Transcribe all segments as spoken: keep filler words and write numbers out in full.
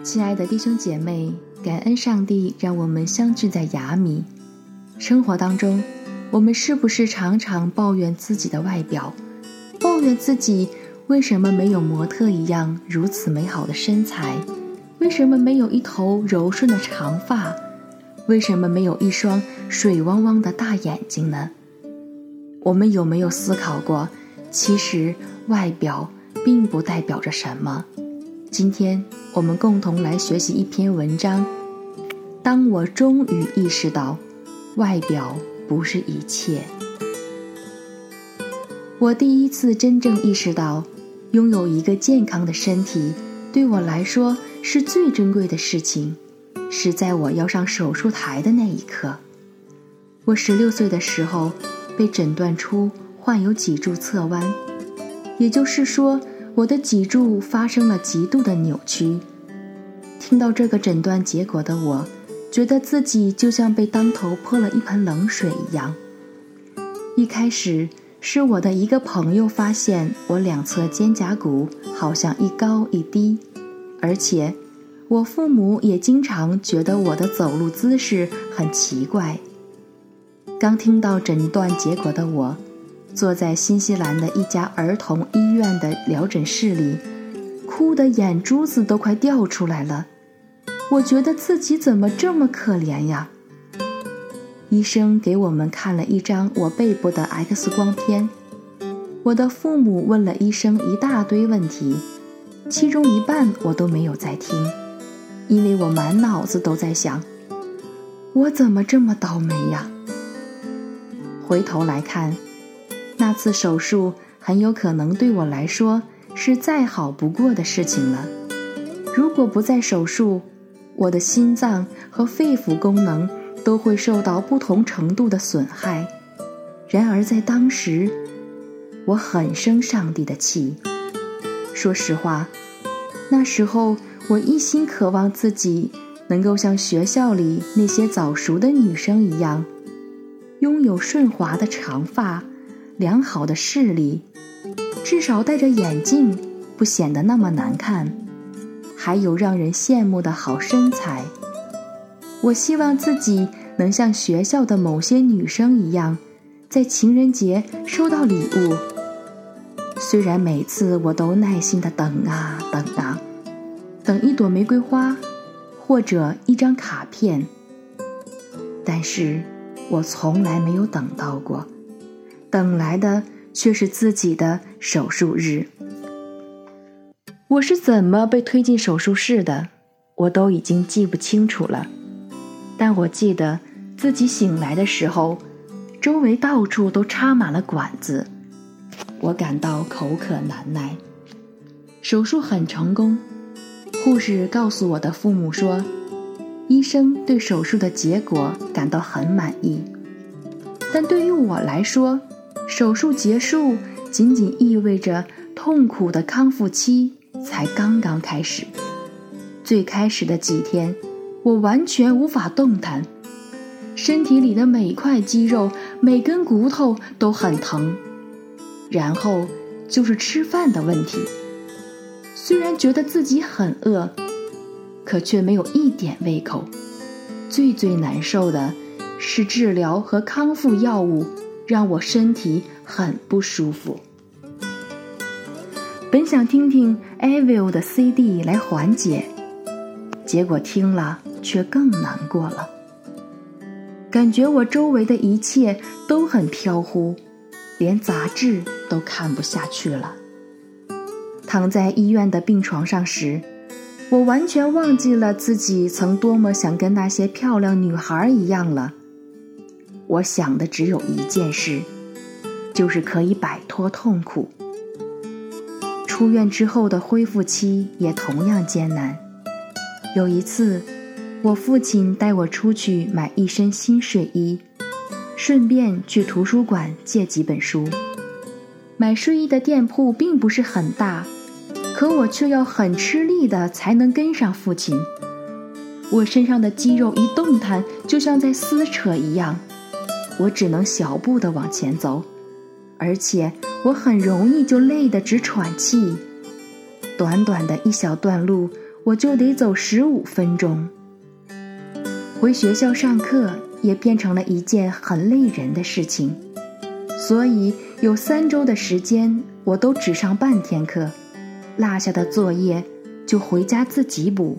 亲爱的弟兄姐妹，感恩上帝让我们相聚在雅米。生活当中，我们是不是常常抱怨自己的外表，抱怨自己为什么没有模特一样如此美好的身材，为什么没有一头柔顺的长发，为什么没有一双水汪汪的大眼睛呢？我们有没有思考过，其实外表并不代表着什么？今天我们共同来学习一篇文章。当我终于意识到，外表不是一切。我第一次真正意识到，拥有一个健康的身体，对我来说是最珍贵的事情，是在我要上手术台的那一刻。我十六岁的时候，被诊断出患有脊柱侧弯，也就是说，我的脊柱发生了极度的扭曲。听到这个诊断结果的我，觉得自己就像被当头泼了一盆冷水一样。一开始是我的一个朋友发现我两侧肩胛骨好像一高一低，而且我父母也经常觉得我的走路姿势很奇怪。刚听到诊断结果的我，坐在新西兰的一家儿童医院的疗诊室里，哭得眼珠子都快掉出来了。我觉得自己怎么这么可怜呀？医生给我们看了一张我背部的 X 光片。我的父母问了医生一大堆问题，其中一半我都没有在听，因为我满脑子都在想，我怎么这么倒霉呀？回头来看，那次手术很有可能对我来说是再好不过的事情了。如果不再手术，我的心脏和肺腑功能都会受到不同程度的损害。然而在当时，我很生上帝的气。说实话，那时候我一心渴望自己能够像学校里那些早熟的女生一样，拥有顺滑的长发，良好的视力，至少戴着眼镜不显得那么难看，还有让人羡慕的好身材。我希望自己能像学校的某些女生一样，在情人节收到礼物。虽然每次我都耐心地等啊等啊，等一朵玫瑰花或者一张卡片，但是我从来没有等到过，等来的却是自己的手术日。我是怎么被推进手术室的，我都已经记不清楚了。但我记得自己醒来的时候，周围到处都插满了管子，我感到口渴难耐。手术很成功，护士告诉我的父母说，医生对手术的结果感到很满意。但对于我来说，手术结束仅仅意味着痛苦的康复期才刚刚开始。最开始的几天，我完全无法动弹，身体里的每块肌肉、每根骨头都很疼。然后就是吃饭的问题，虽然觉得自己很饿，可却没有一点胃口。最最难受的是治疗和康复药物让我身体很不舒服。本想听听 Avil 的 C D 来缓解，结果听了却更难过了。感觉我周围的一切都很飘忽，连杂志都看不下去了。躺在医院的病床上时，我完全忘记了自己曾多么想跟那些漂亮女孩一样了。我想的只有一件事，就是可以摆脱痛苦。出院之后的恢复期也同样艰难。有一次，我父亲带我出去买一身新睡衣，顺便去图书馆借几本书。买睡衣的店铺并不是很大，可我却要很吃力的才能跟上父亲。我身上的肌肉一动弹，就像在撕扯一样，我只能小步地往前走，而且我很容易就累得直喘气。短短的一小段路， 我就得走十五分钟。回学校上课也变成了一件很累人的事情，所以有三周的时间我都只上半天课，落下的作业就回家自己补。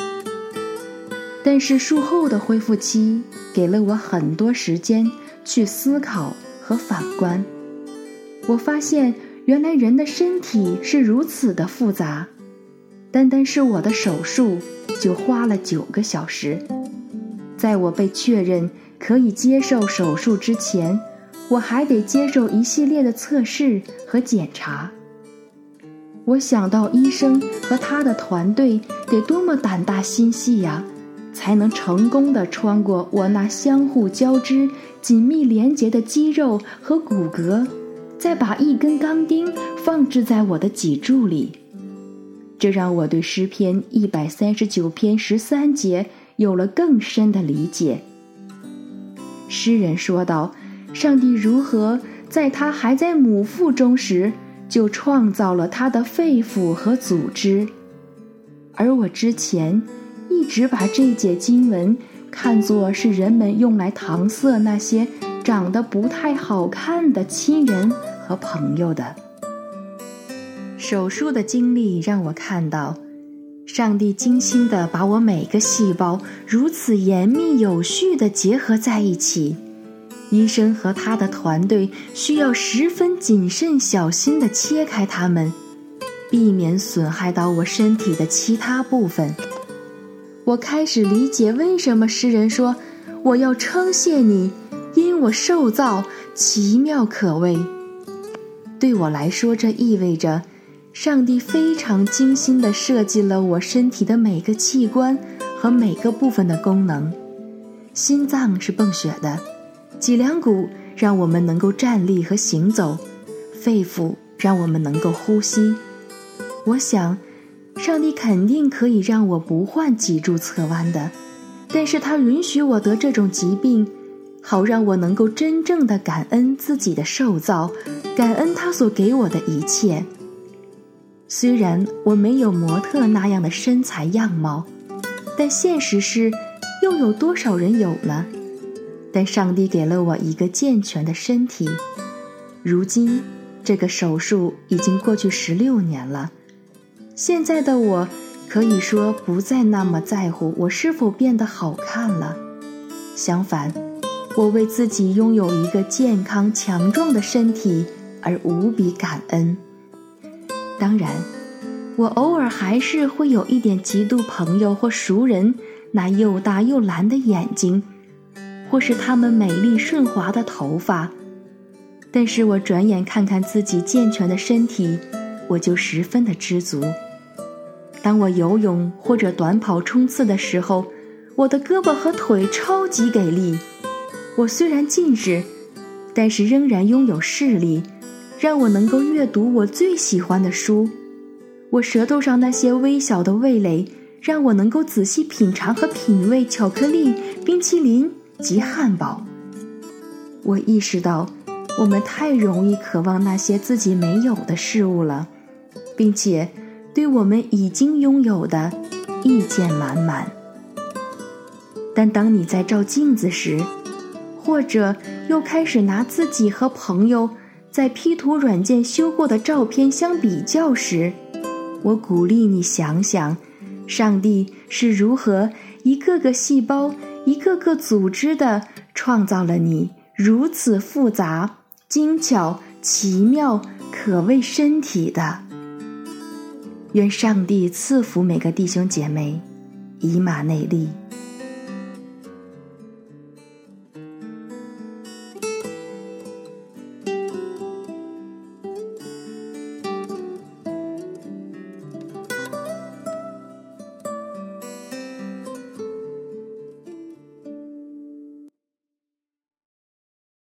但是术后的恢复期给了我很多时间去思考和反观。我发现原来人的身体是如此的复杂，单单是我的手术就花了九个小时。在我被确认可以接受手术之前，我还得接受一系列的测试和检查。我想到医生和他的团队得多么胆大心细呀，才能成功地穿过我那相互交织、紧密连结的肌肉和骨骼，再把一根钢钉放置在我的脊柱里。这让我对诗篇一百三十九篇十三节有了更深的理解。诗人说道，上帝如何在他还在母腹中时就创造了他的肺腑和组织。而我之前一直把这节经文看作是人们用来搪塞那些长得不太好看的亲人和朋友的。手术的经历让我看到，上帝精心地把我每个细胞如此严密有序地结合在一起，医生和他的团队需要十分谨慎小心地切开它们，避免损害到我身体的其他部分。我开始理解为什么诗人说，我要称谢你，因我受造奇妙可畏。对我来说，这意味着上帝非常精心地设计了我身体的每个器官和每个部分的功能。心脏是泵血的，脊梁骨让我们能够站立和行走，肺腑让我们能够呼吸。我想上帝肯定可以让我不患脊柱侧弯的，但是他允许我得这种疾病，好让我能够真正的感恩自己的受造，感恩他所给我的一切。虽然我没有模特那样的身材样貌，但现实是，又有多少人有呢？但上帝给了我一个健全的身体。如今这个手术已经过去十六年了，现在的我可以说不再那么在乎我是否变得好看了。相反，我为自己拥有一个健康强壮的身体而无比感恩。当然，我偶尔还是会有一点嫉妒朋友或熟人那又大又蓝的眼睛，或是他们美丽顺滑的头发。但是我转眼看看自己健全的身体，我就十分的知足。当我游泳或者短跑冲刺的时候，我的胳膊和腿超级给力。我虽然近视，但是仍然拥有视力，让我能够阅读我最喜欢的书。我舌头上那些微小的味蕾，让我能够仔细品尝和品味巧克力、冰淇淋及汉堡。我意识到，我们太容易渴望那些自己没有的事物了，并且对我们已经拥有的意见满满。但当你在照镜子时，或者又开始拿自己和朋友在 P 图软件修过的照片相比较时，我鼓励你想想，上帝是如何一个个细胞、一个个组织地创造了你如此复杂、精巧、奇妙、可畏身体的。愿上帝赐福每个弟兄姐妹，以马内利。